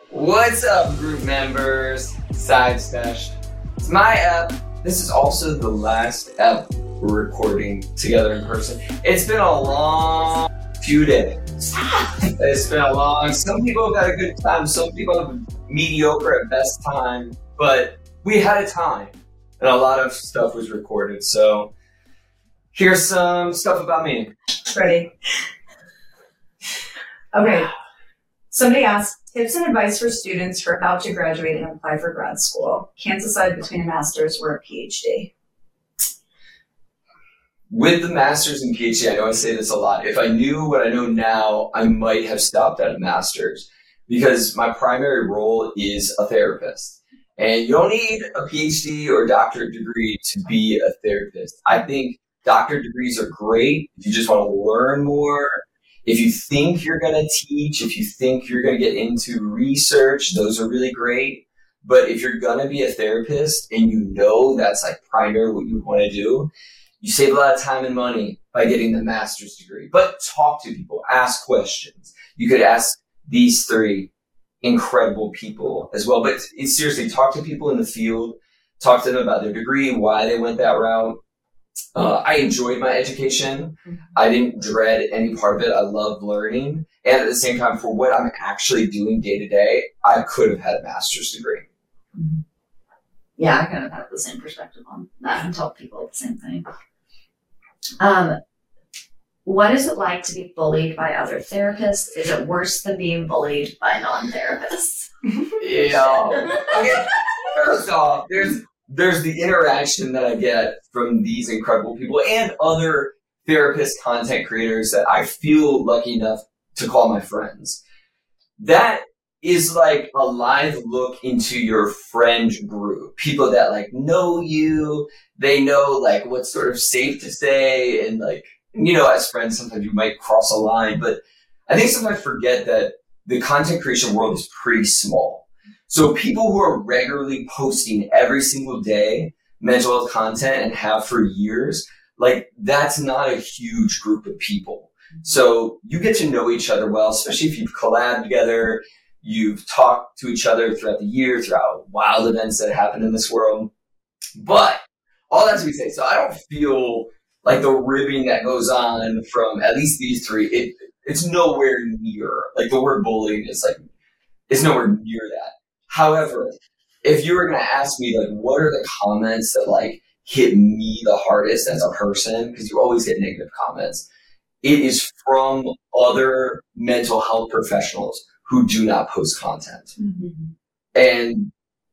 What's up, group members? Side Stash. It's my app. This is also the last app we're recording together in person. It's been a long few days. It's been a long. Some people have had a good time. Some people have mediocre at best time. But we had a time, and a lot of stuff was recorded. So here's some stuff about me. Ready? Okay. Somebody asked, tips and advice for students for how to graduate and apply for grad school. Can't decide between a master's or a PhD. With the master's and PhD, I know I say this a lot. If I knew what I know now, I might have stopped at a master's because my primary role is a therapist. And you don't need a PhD or a doctorate degree to be a therapist. I think doctorate degrees are great if you just want to learn more. If you think you're going to teach, if you think you're going to get into research, those are really great. But if you're going to be a therapist and you know that's like primary what you want to do, you save a lot of time and money by getting the master's degree. But talk to people, ask questions. You could ask these three incredible people as well. But seriously, talk to people in the field, talk to them about their degree, why they went that route. I enjoyed my education. I didn't dread any part of it. I loved learning. And at the same time, for what I'm actually doing day to day, I could have had a master's degree. Yeah, I kind of have the same perspective on that and tell people the same thing. What is it like to be bullied by other therapists? Is it worse than being bullied by non-therapists? Yeah. Okay. First off, there's the interaction that I get from these incredible people and other therapist content creators that I feel lucky enough to call my friends. That is like a live look into your friend group. People that like know you, they know like what's sort of safe to say, and like, you know, as friends, sometimes you might cross a line, but I think sometimes I forget that the content creation world is pretty small. So people who are regularly posting every single day mental health content and have for years, like that's not a huge group of people. So you get to know each other well, especially if you've collabed together, you've talked to each other throughout the year, throughout wild events that happen in this world. But all that to be said, so I don't feel like the ribbing that goes on from at least these three, it's nowhere near, like the word bullying is like, it's nowhere near that. However, if you were going to ask me, like, what are the comments that, like, hit me the hardest as a person, because you always get negative comments, it is from other mental health professionals who do not post content. Mm-hmm. And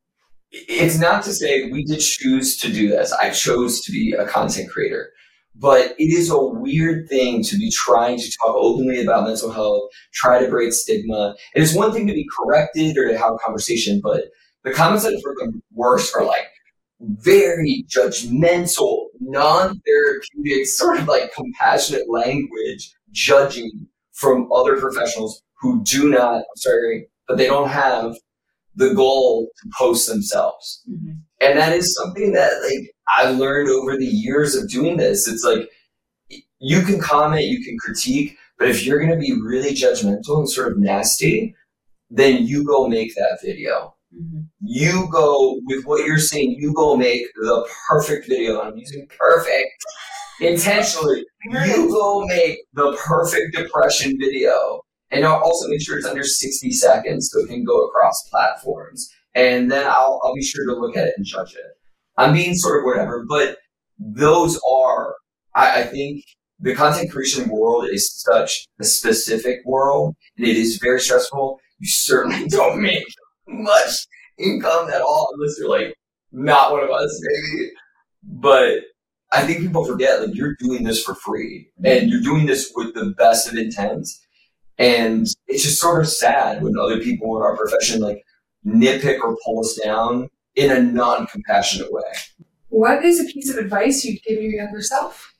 it's not to say we did choose to do this. I chose to be a content creator. But it is a weird thing to be trying to talk openly about mental health, try to break stigma. And it's one thing to be corrected or to have a conversation, but the comments that are the worst are like very judgmental, non-therapeutic, sort of like compassionate language, judging from other professionals who do not, but they don't have the goal to post themselves. Mm-hmm. And that is something that like I learned over the years of doing this. It's like you can comment, you can critique, but if you're going to be really judgmental and sort of nasty, then you go make that video. Mm-hmm. You go with what you're saying, you go make the perfect video. I'm using perfect intentionally. You go make the perfect depression video. And I'll also make sure it's under 60 seconds so it can go across platforms. And then I'll be sure to look at it and judge it. I'm being sort of whatever, but those are, I think the content creation world is such a specific world, and it is very stressful. You certainly don't make much income at all unless you're like not one of us, maybe. But I think people forget, like, you're doing this for free, and you're doing this with the best of intent. And it's just sort of sad when other people in our profession like nitpick or pull us down in a non-compassionate way. What is a piece of advice you'd give your younger self?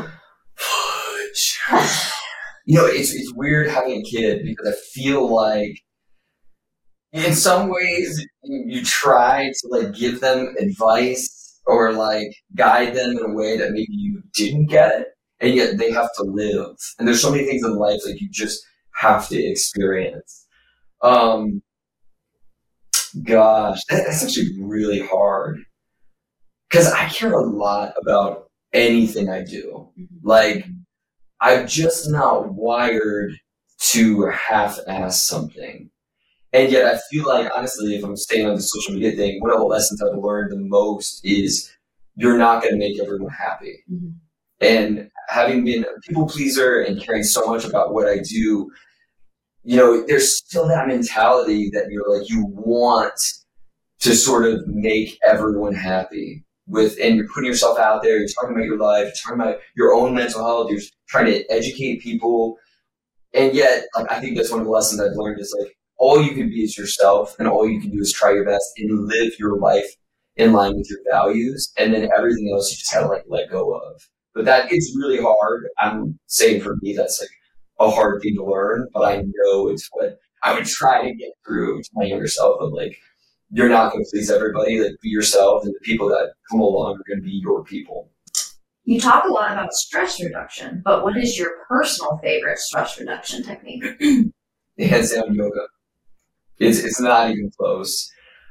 You know, it's weird having a kid because I feel like in some ways you try to like give them advice or like guide them in a way that maybe you didn't get, and yet they have to live. And there's so many things in life like you just have to experience. Gosh, that's actually really hard. Because I care a lot about anything I do. Like, I'm just not wired to half-ass something. And yet I feel like, honestly, if I'm staying on the social media thing, one of the lessons I've learned the most is you're not going to make everyone happy. And having been a people pleaser and caring so much about what I do, there's still that mentality that you're like, you want to sort of make everyone happy and you're putting yourself out there, you're talking about your life, you're talking about your own mental health, you're trying to educate people. And yet, like, I think that's one of the lessons I've learned is like, all you can be is yourself, and all you can do is try your best and live your life in line with your values, and then everything else you just gotta like let go of. But that it's really hard. I'm saying for me that's like a hard thing to learn, but I know it's what I would try to get through to my younger self of like, you're not going to please everybody. Like, be yourself, and the people that come along are going to be your people. You talk a lot about stress reduction, but what is your personal favorite stress reduction technique? Hands down, yoga. It's not even close.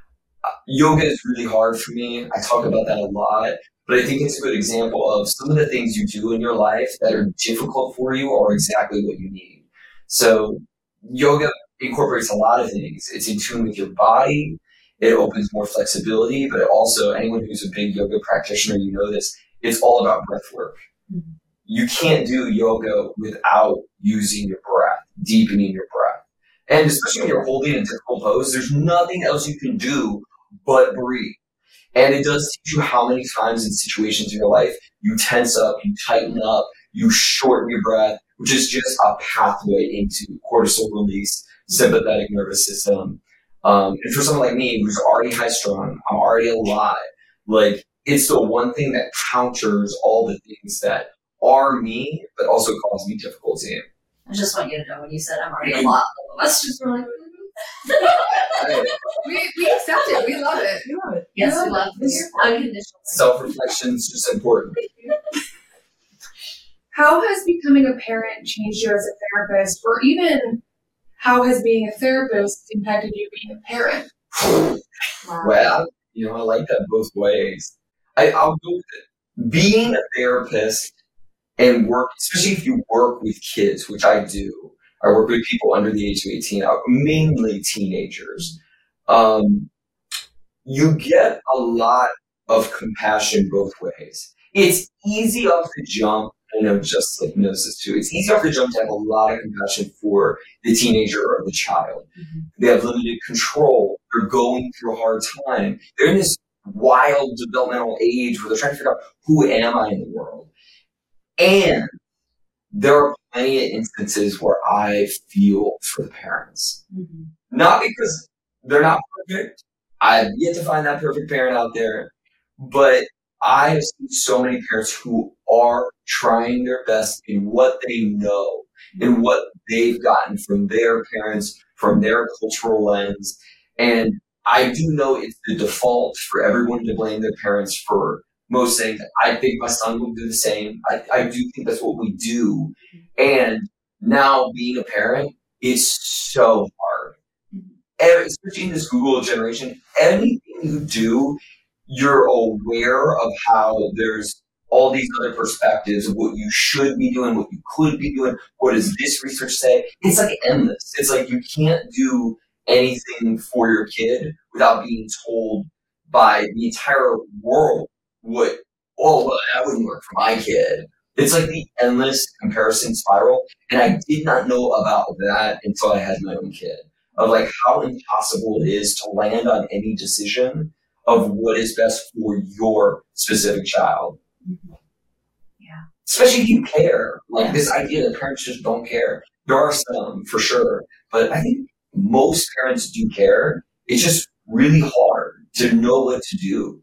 Yoga is really hard for me. I talk about that a lot, but I think it's a good example of some of the things you do in your life that are difficult for you are exactly what you need. So yoga incorporates a lot of things. It's in tune with your body. It opens more flexibility, but it also, anyone who's a big yoga practitioner, you know this, it's all about breath work. You can't do yoga without using your breath, deepening your breath. And especially when you're holding a difficult pose, there's nothing else you can do but breathe. And it does teach you how many times in situations in your life you tense up, you tighten up, you shorten your breath, which is just a pathway into cortisol release, sympathetic nervous system. And for someone like me who's already high strung, I'm already alive, like, it's the one thing that counters all the things that are me, but also cause me difficulty. I just want you to know when you said I'm already a lot, all of us just were like, we accept it. We love it. We love it. yes, we love this unconditional. Self-reflection is just important. How has becoming a parent changed you as a therapist, or even how has being a therapist impacted you being a parent? Well, I like that both ways. I'll go with it. Being a therapist and work, especially if you work with kids, which I do. I work with people under the age of 18, mainly teenagers. You get a lot of compassion both ways. It's easy off the jump. I know just like knows this too. It's easy off the jump to have a lot of compassion for the teenager or the child. They have limited control. They're going through a hard time. They're in this wild developmental age where they're trying to figure out, who am I in the world? And there are plenty of instances where I feel for the parents. Not because they're not perfect. I've yet to find that perfect parent out there. But I have seen so many parents who are trying their best in what they know, in what they've gotten from their parents, from their cultural lens. And I do know it's the default for everyone to blame their parents for most things. I think my son will do the same. I do think that's what we do. And now being a parent is so hard. Especially in this Google generation, anything you do, you're aware of how there's all these other perspectives of what you should be doing, what you could be doing, what does this research say? It's like endless. It's like you can't do anything for your kid without being told by the entire world that wouldn't work for my kid. It's like the endless comparison spiral. And I did not know about that until I had my own kid, of like how impossible it is to land on any decision of what is best for your specific child. Yeah. Especially if you care. Like this idea that parents just don't care. There are some, for sure. But I think most parents do care. It's just really hard to know what to do.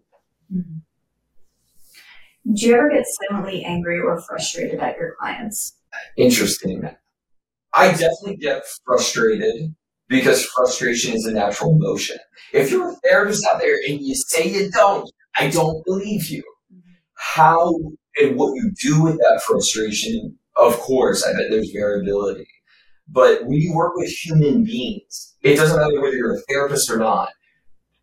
Do you ever get silently angry or frustrated at your clients? Interesting. I definitely get frustrated because frustration is a natural emotion. If you're a therapist out there and you say you don't, I don't believe you. How and what you do with that frustration, of course, I bet there's variability. But when you work with human beings, it doesn't matter whether you're a therapist or not,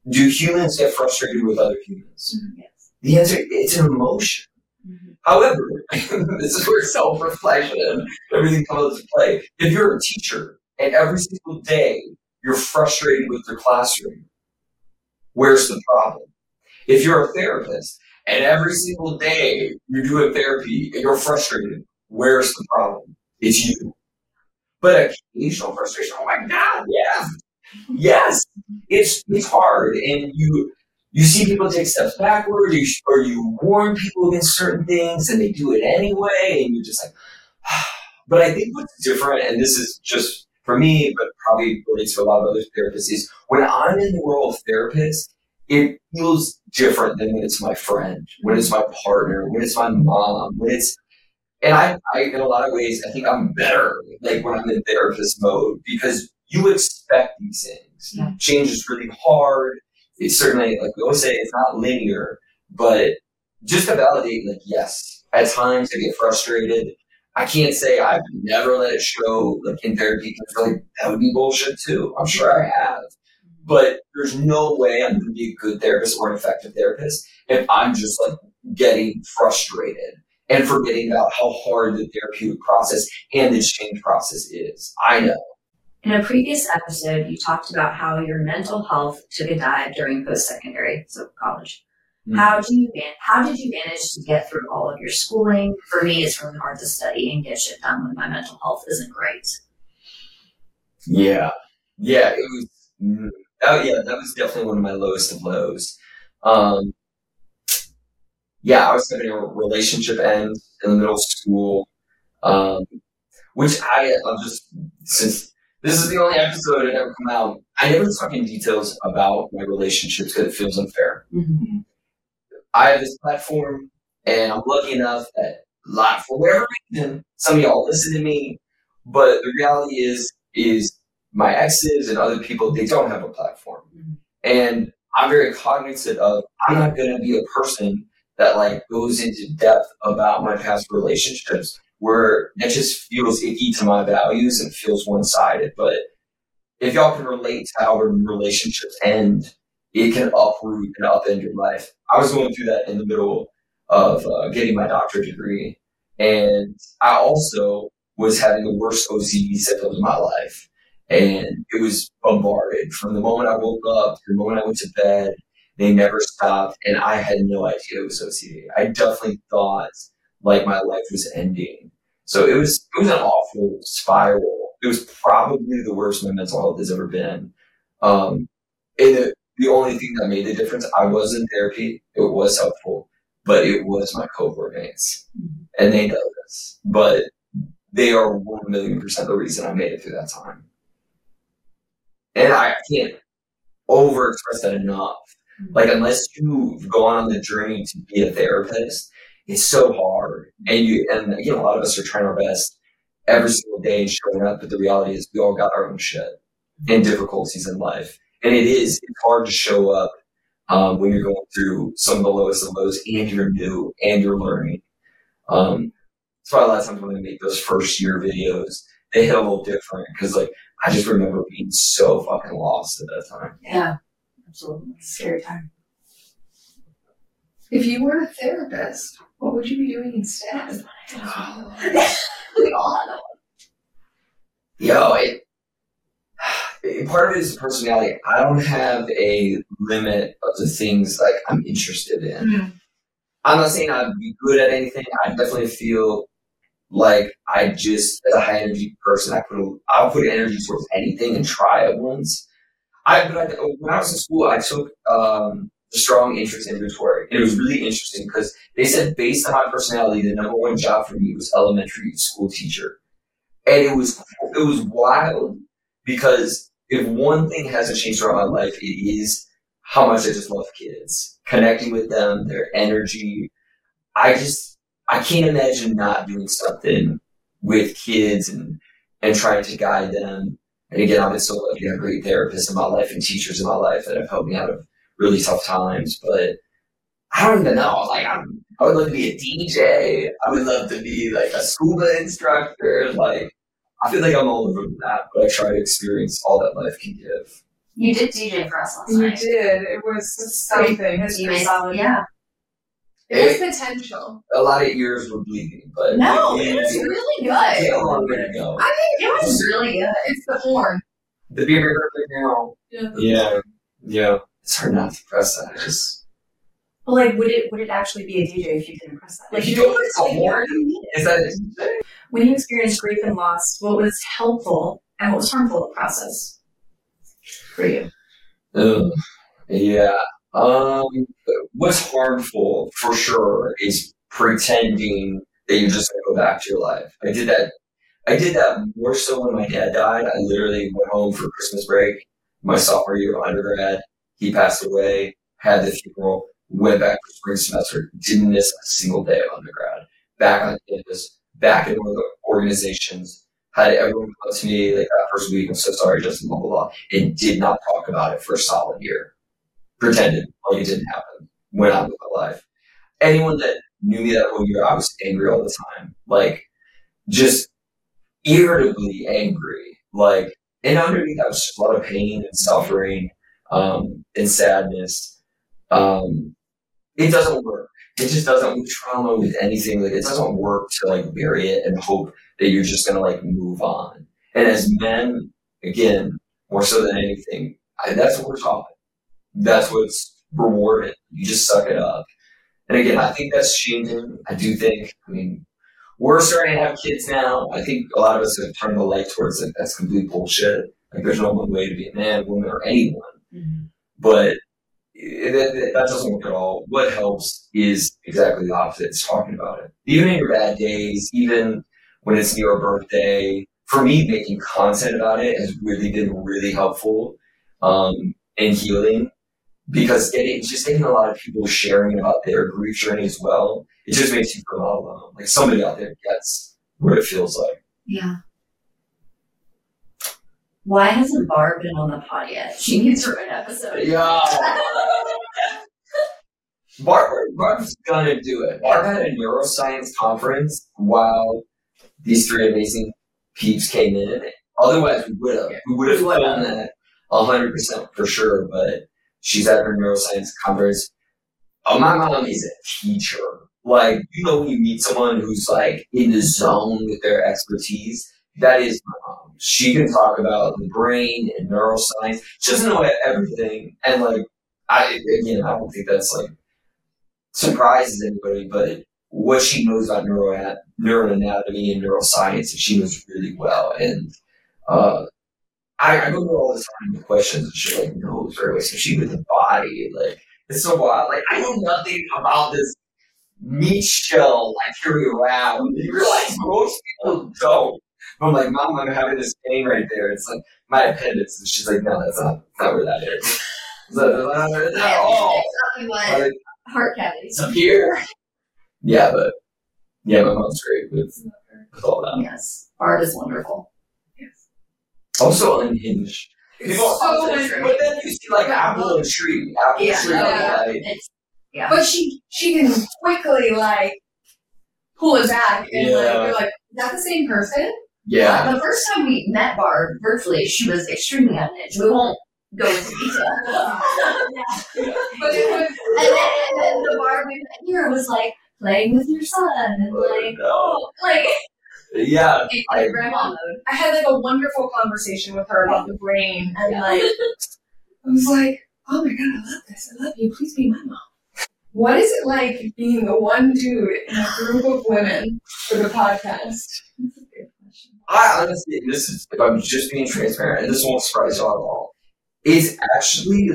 do humans get frustrated with other humans? Yes. The answer, it's an emotion. Mm-hmm. However, this is where self-reflection and everything comes into play. If you're a teacher and every single day you're frustrated with your classroom, where's the problem? If you're a therapist and every single day you're doing therapy and you're frustrated, where's the problem? It's you. But occasional frustration, oh my God, yeah. Yes, it's hard. And you see people take steps backward, or you warn people against certain things and they do it anyway, and you're just like, but I think what's different, and this is just for me, but probably relates to a lot of other therapists, is when I'm in the role of therapist, it feels different than when it's my friend, when it's my partner, when it's my mom, when it's, and I in a lot of ways, I think I'm better like when I'm in therapist mode because you expect these things. Yeah. Change is really hard. It's certainly, like we always say, it's not linear, but just to validate, like, yes, at times I get frustrated. I can't say I've never let it show, like, in therapy, because like, that would be bullshit too. I'm sure I have. But there's no way I'm going to be a good therapist or an effective therapist if I'm just, like, getting frustrated and forgetting about how hard the therapeutic process and the change process is. I know. In a previous episode, you talked about how your mental health took a dive during post-secondary, so college. Mm-hmm. How did you manage to get through all of your schooling? For me, it's really hard to study and get shit done when my mental health isn't great. Yeah, it was. That was definitely one of my lowest of lows. I was having a relationship end in the middle of school, which I'm just, since this is the only episode that ever come out, I never talk in details about my relationships because it feels unfair. Mm-hmm. I have this platform, and I'm lucky enough that, for whatever reason, some of y'all listen to me, but the reality is my exes and other people, they don't have a platform. Mm-hmm. And I'm very cognizant of, I'm not going to be a person that like goes into depth about my past relationships where that just feels icky to my values and feels one-sided. But if y'all can relate to how relationships end, it can uproot and upend your life. I was going through that in the middle of getting my doctorate degree. And I also was having the worst OCD symptoms of my life. And it was bombarded from the moment I woke up to the moment I went to bed. They never stopped. And I had no idea it was OCD. I definitely thought like my life was ending. So it was an awful spiral. It was probably the worst my mental health has ever been. And the only thing that made the difference, I was in therapy. It was helpful, but it was my cohort mates. And they know this. But they are 1,000,000% the reason I made it through that time. And I can't over-express that enough. Like, unless you've gone on the journey to be a therapist, it's so hard. And a lot of us are trying our best every single day and showing up, but the reality is we all got our own shit and difficulties in life. And it's hard to show up when you're going through some of the lowest of lows and you're new and you're learning. That's why a lot of times when I make those first year videos, they hit a little different because, like, I just remember being so fucking lost at that time. Yeah, absolutely. Scary time. If you were a therapist, what would you be doing instead? We all have that one. Part of it is the personality. I don't have a limit of the things like I'm interested in. Mm-hmm. I'm not saying I'd be good at anything. I definitely feel like as a high energy person, I'll put energy towards anything and try it once. When I was in school, I took the strong interest inventory, and it was really interesting because they said based on my personality, the number one job for me was elementary school teacher, and it was wild because if one thing hasn't changed throughout my life, it is how much I just love kids, connecting with them, their energy. I can't imagine not doing something with kids and trying to guide them. And again, I've been so lucky to have great therapists in my life and teachers in my life that have helped me out of really tough times. But I don't even know. Like, I would love to be a DJ. I would love to be like a scuba instructor. Like, I feel like I'm all over that, but I try to experience all that life can give. You did DJ for us last You night. did. It was something. It was You pretty made, solid. yeah. It was potential. A lot of ears were bleeding, but No, we it was we really had good. a long way to go. I think It was really good. it's the horn. The beer now. Yeah. Yeah. It's hard not to press that. I just But like, would it actually be a DJ if you can impress that? Like, if you don't press a horn, is that it? when you experienced grief and loss, what was helpful and what was harmful in the process for you? Yeah. What's harmful for sure is pretending that you're just gonna go back to your life. I did that more so when my dad died. I literally went home for Christmas break, my sophomore year of undergrad. He passed away, had the funeral, went back for spring semester, didn't miss a single day of undergrad. Back on campus, back in the organizations, had everyone come up to me like that first week, I'm so sorry, Justin, blah, blah, blah, and did not talk about it for a solid year. Pretended like it didn't happen. Went on with my life. Anyone that knew me that whole year, I was angry all the time. Like, just irritably angry. Like, and underneath that was just a lot of pain and suffering, and sadness. It doesn't work. It just doesn't, with trauma, with anything, like, it doesn't work to, like, bury it and hope that you're just gonna, like, move on. And as men, again, more so than anything, that's what we're taught. That's what's rewarded. You just suck it up. And again, I think that's changing. I do think, we're starting to have kids now. I think a lot of us have turned the light towards it. That's complete bullshit. Like, there's no one way to be a man, woman, or anyone. Mm-hmm. But that doesn't work at all. What helps is exactly the opposite. It's talking about it. Even in your bad days, even when it's your birthday, for me, making content about it has really been really helpful and healing. Because it's just getting a lot of people sharing about their grief journey as well. It just makes you feel all alone. Like, somebody out there gets what it feels like. Yeah. Why hasn't Barb been on the pod yet? She needs to write an episode. Yeah. Barb's gonna do it. Barb had a neuroscience conference while these three amazing peeps came in. Otherwise, we would have done that 100% for sure. But she's at her neuroscience conference. Oh, my mom is a teacher. Like, when you meet someone who's like in the zone with their expertise, that is my mom. She can talk about the brain and neuroscience. She doesn't know everything. And like, I don't think that's like surprises anybody, but what she knows about neuroanatomy and neuroscience, she knows really well. And I go to her all the time with questions, and she like knows very well, especially with the body. Like, it's so wild. Like, I know nothing about this meat shell like carry around. You realize most people don't. But I'm like, Mom, I'm having this pain right there. It's like my appendix. And she's like, no, that's not where that is. That's not all. What? Heart cavity. It's up here. Yeah, but my mom's great with all that. Yes. Barb is wonderful. Also unhinged. People, So but then you see like apple and tree. Apple and tree. Yeah. Like, Yeah. But she can quickly like pull it back and like you're like, is that the same person? yeah. The first time we met Barb virtually, she was extremely unhinged. We won't go into detail. But it was and then the Barb we met here was like playing with your son and like, No. like Yeah. like grandma mode. I had like a wonderful conversation with her about the brain and Yeah. like I was like, oh my god, I love this. I love you. Please be my mom. What is it like being the one dude in a group of women for the podcast? That's a good question. I honestly, this is, if I'm just being transparent, and this won't surprise y'all at all, it's actually,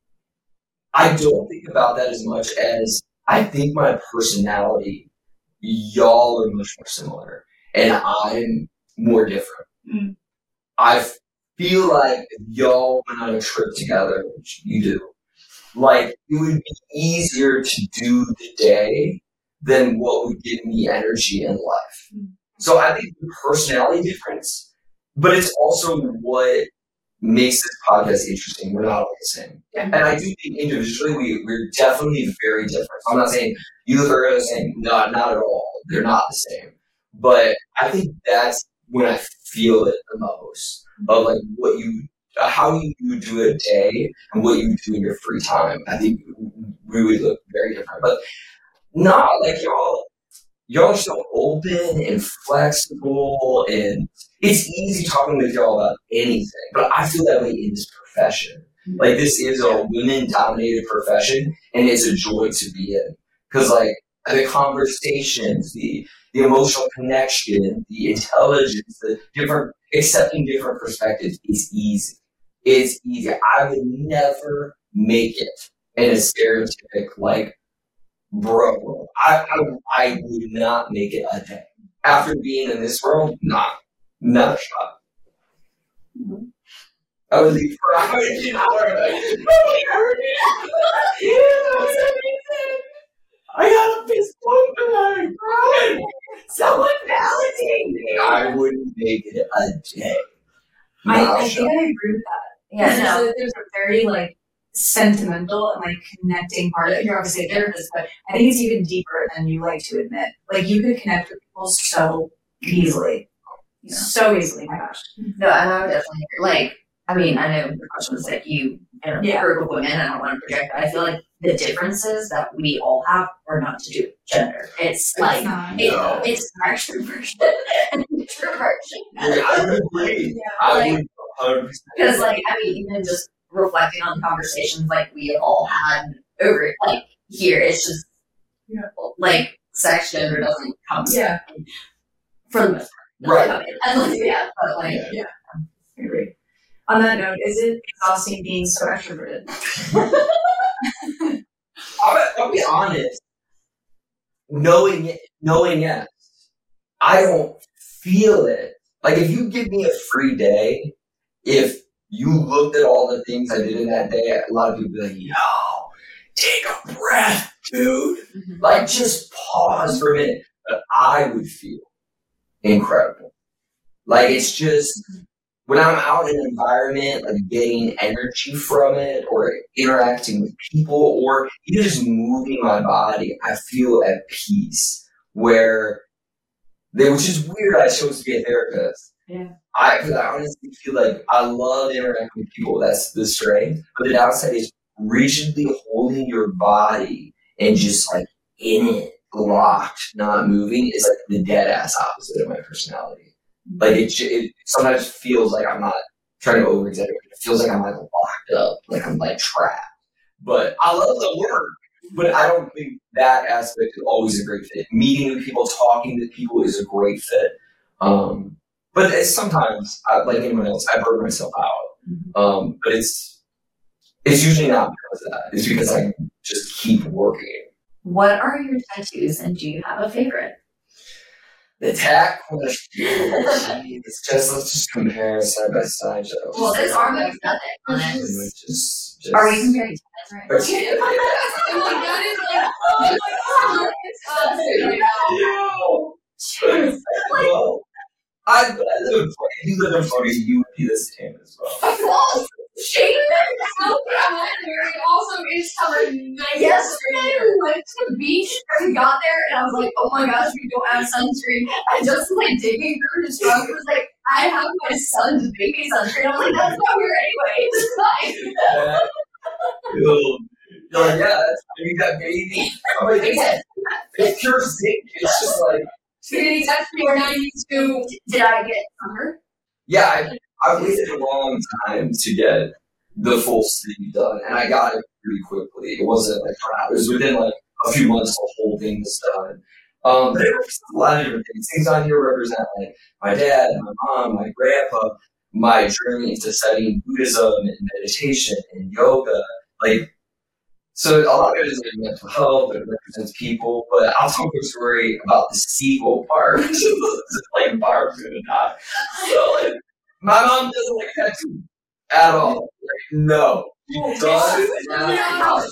I don't think about that as much as I think my personality, y'all are much more similar, and I'm more different. Mm. I feel like if y'all went on a trip together, which you do, like, it would be easier to do the day than what would give me energy in life. So I think the personality difference, but it's also what makes this podcast interesting. We're not all the same. Yeah. And I do think individually we're definitely very different. So I'm not saying you look are the same. No, not at all. They're not the same. But I think that's when I feel it the most, of like what you how you do a day and what you do in your free time, I think we would look very different. But not like y'all are so open and flexible, and it's easy talking with y'all about anything. But I feel that way in this profession. Like, this is a women-dominated profession, and it's a joy to be in. Because, like, the conversations, the emotional connection, the intelligence, the accepting different perspectives is easy. It's easy. I would never make it in a stereotypic, like, bro. I would not make it a day. After being in this world, not a shot. I would leave for hours. I got a fist bump and I cried. Someone validate me. I wouldn't make it a day. I think I agree with that. Yeah, There's a very like sentimental and like connecting part of it. You're obviously a therapist, but I think it's even deeper than you like to admit. Like, you could connect with people so easily. Yeah. So easily, my gosh. No, and I would definitely agree. Like, I mean, I know the question was like you in a group of women, I don't want to project, but I feel like the differences that we all have are not to do with gender. It's like, it's extroversion and introversion. I would agree. I would 100%. Because, like, I mean, even just reflecting on conversations like we have all had over, like, here, it's just, like, sex, gender doesn't come for the most part. Right. But, like, I agree. On that note, is it exhausting being so extroverted? I'll be honest. Knowing yes, I don't feel it. Like, if you give me a free day, if you looked at all the things I did in that day, a lot of people would be like, yo, take a breath, dude. Mm-hmm. Like, just pause for a minute. But I would feel incredible. Like, it's just, when I'm out in an environment, like getting energy from it, or interacting with people, or even just moving my body, I feel at peace. Which is weird, I chose to be a therapist. Yeah. I honestly feel like I love interacting with people. That's the strength. But the downside is rigidly holding your body and just like in it, locked, not moving, is like the dead ass opposite of my personality. Like, it sometimes feels like I'm not trying to over-exaggerate. It feels like I'm like locked up, like I'm like trapped. But I love the work. But I don't think that aspect is always a great fit. Meeting new people, talking to people is a great fit. But sometimes, like anyone else, I burn myself out. But it's usually not because of that. It's because I just keep working. what are your tattoos, and do you have a favorite? The tag question. Let's just compare side by side. Well, this arm has nothing on it. Just Are we comparing tats right now? That is like, oh my god, it's awesome. Well, I live in Florida. If you live in Florida, you would be the same as well. False. Shane also is covered yesterday. We went to the beach and we got there, and I was like, oh my gosh, we don't have sunscreen. And Justin like digging through his trunk was like, I have my son's baby sunscreen. I was like, that's not here anyway. It's fine. You're like, yeah, you got baby. I'm like, it's pure zinc. It's just like. Did he text me or 92? Did I get summer? Yeah, I waited a long time to get the full sleeve done, and I got it pretty quickly. It wasn't like it was within like a few months the whole thing was done. But it represents a lot of different things. Things on here represent like my dad, my mom, my grandpa, my journey into studying Buddhism and meditation and yoga. Like, so a lot of it is like mental health, but it represents people. But I'll tell you a story about the seagull part. It's like Barb's gonna die. So like, my mom doesn't like tattoos at all. Like, no. She does not.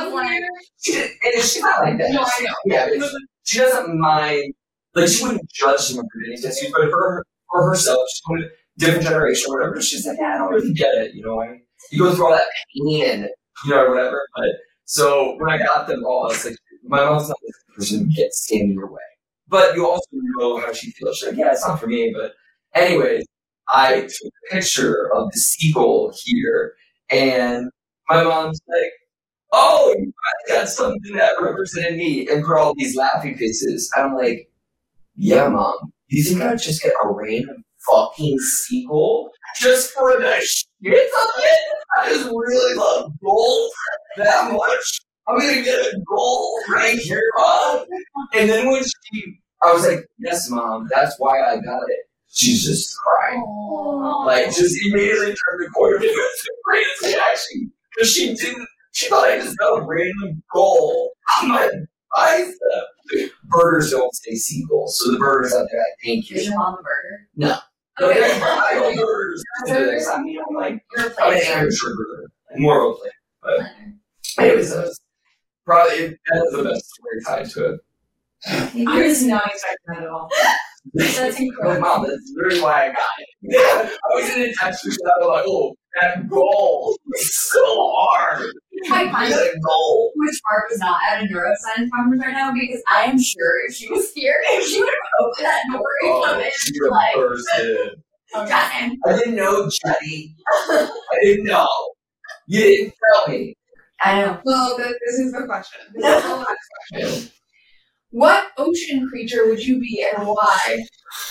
She's not like that. No, I know. Yeah, but she doesn't mind. Like, she wouldn't judge someone for getting tattoos, but for herself, she's from a different generation or whatever. She's like, yeah, I don't really get it. You know, you go through all that pain and whatever. But so when I got them all, I was like, my mom's not the person who gets stand in your way. But you also know how she feels. She's like, yeah, it's not for me. But anyways, I took a picture of the seagull here, and my mom's like, "Oh, you got something that represented me," and put all these laughing faces. I'm like, "Yeah, Mom. You think I'd just get a random fucking seagull just for the shit of it? I just really love gold that much. I'm gonna get a gold right here, Mom." And then when I was like, "Yes, Mom. That's why I got it." She's just crying. Aww. Like, just immediately turned the corner to the greatest reaction. Because she thought I just got a random goal on my bicep. Birders don't say seagulls, so the birders out there, I thank Is you. your mom a birder? No. Okay. I don't birders. I mean, I'm like, You're a I'm an player. amateur birder. More of a player. But, anyways, that's the best story tied to it. I was not expecting that at all. That's Like, incredible. Mom, that's literally why I got it. Yeah, I was in a text with that, I was like, "Oh, that goal is so hard." I find That goal. which Mark is not at a neuroscience conference right now because I am sure if she was here, if she would have opened that door and come in, she would like, have bursted. Justin. I didn't know, Chetty. I didn't know. You didn't tell me. I know. Well, this is the question. This is the last question. What ocean creature would you be and why?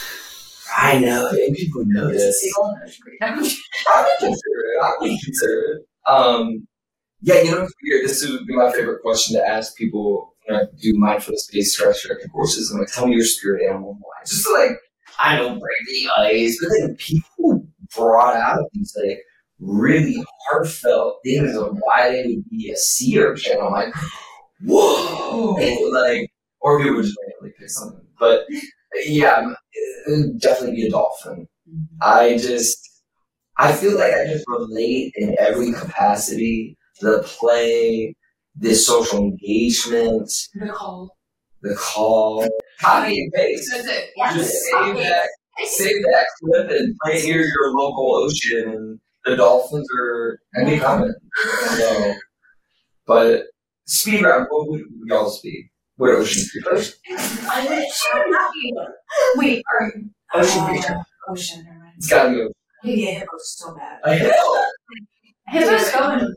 I know, and people know this. Seagull and ocean creature. I would consider it. I would consider it. Yeah, you know what's weird? This would be my favorite question to ask people when I do mindfulness-based stress reduction courses. I'm like, "Tell me your spirit animal and why." Just like, I don't break the ice. But then people brought out these like really heartfelt things of why they would be a sea urchin. I'm like, whoa! Like, or people would just randomly pick something. But yeah, it would definitely be a dolphin. I feel like I just relate in every capacity. The play, the social engagement, the call. Copy and paste. That's it. Yeah. Just save that clip and play near your local ocean, and the dolphins are any comment. So, but speed round, what would y'all's be? What ocean creature? I would not be one. Wait, are you? Ocean creature. Ocean, never mind. It's gotta be ocean. Maybe a hippo's so bad. A hill. Hippos go in.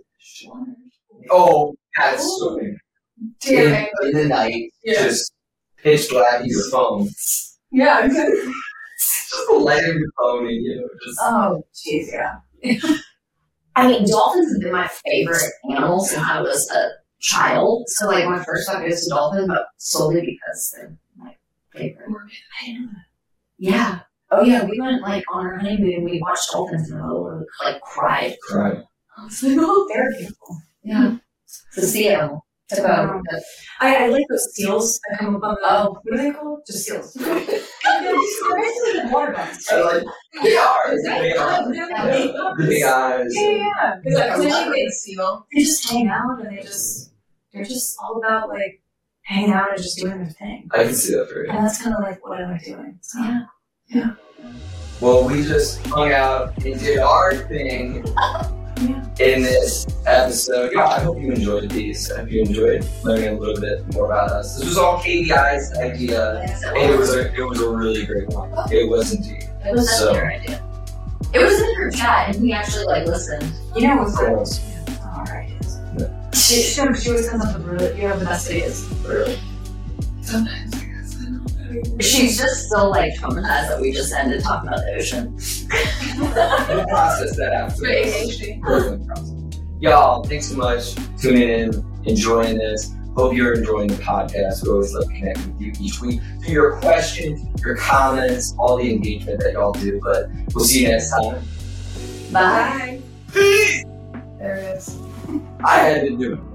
Oh, that's so big. Damn. In the night, Yeah. just pitch black in your phone. Yeah. Just light in your phone and just. Oh, jeez, yeah. I mean, dolphins have been my favorite animal since I was a child. So, like, my first thought goes to dolphin, but solely because they're my favorite. I didn't know that. Yeah. Oh, yeah. We went, like, on our honeymoon. We watched dolphins and we, like, cried. Right. I was like, oh, they're beautiful. Yeah. It's a sea animal. It's about I like those seals that come up on the. Oh, what are they called? Just seals. They're basically water bugs. I like. They are. Is that They are. The big eyes. Yeah. Is that Because a they lovely seal? just hang out and they're just all about like hanging out and just doing their thing. I can see that for you. And that's kind of like what I like doing. So, Yeah. Well, we just hung out and did our thing in this episode. Yeah, I hope you enjoyed these. I hope you enjoyed learning a little bit more about us. This was all KVI's idea, and it was a really great one. It was indeed. It was So- your idea. It was in the group chat, and we actually like listened. you know what's Cool. all right. She always comes up with really, you have the best ideas. Really. Sometimes I guess I don't know. She's just so like traumatized that we just ended talking about the ocean. We'll process that after. ADHD. Perfect process. Y'all, thanks so much for tuning in, enjoying this. Hope you're enjoying the podcast. We always love connecting with you each week through your questions, your comments, all the engagement that y'all do. But we'll see you next time. Bye. Peace! There it is. I had to do it.